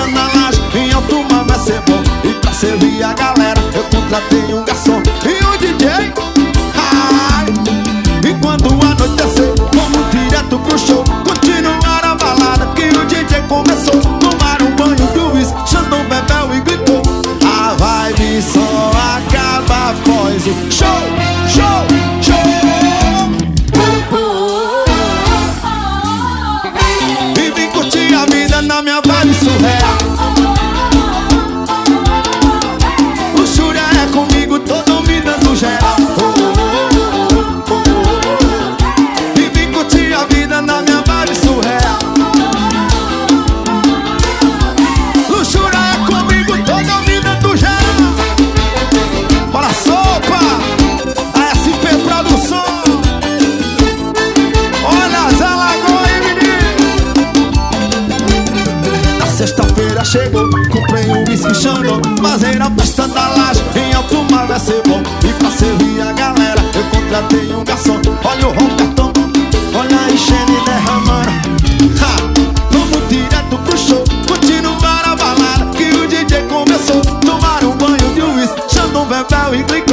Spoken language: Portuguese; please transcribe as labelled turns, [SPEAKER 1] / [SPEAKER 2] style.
[SPEAKER 1] na laje, em alto mar vai ser bom. E pra servir a galera eu contratei um garçom e um DJ. Ai, e quando anoitecer, vamos direto pro show, continuar a balada que o DJ começou. Tomar um banho do uísque, Xandão bebeu e gritou. A vibe só acaba após o show, show, show. E vim curtir a vida na minha vibe surreal. Luxúria é comigo, tô dominando geral. E vim curtir a vida na minha vibe surreal. Luxúria é comigo, tô dominando geral. Bora sopa, a SP Produção. Olha as Alagoas, menino. Na sexta-feira chegou, comprei um whisky Xandão, fazer a festa da laje, em alto mar vai ser bom. E pra servir a galera eu contratei um garçom. Olha o Robertão, olha a higiene derramando. Vamos direto pro show, continuar a balada que o DJ começou. Tomar um banho de uísque, Xandão bebeu e glicou.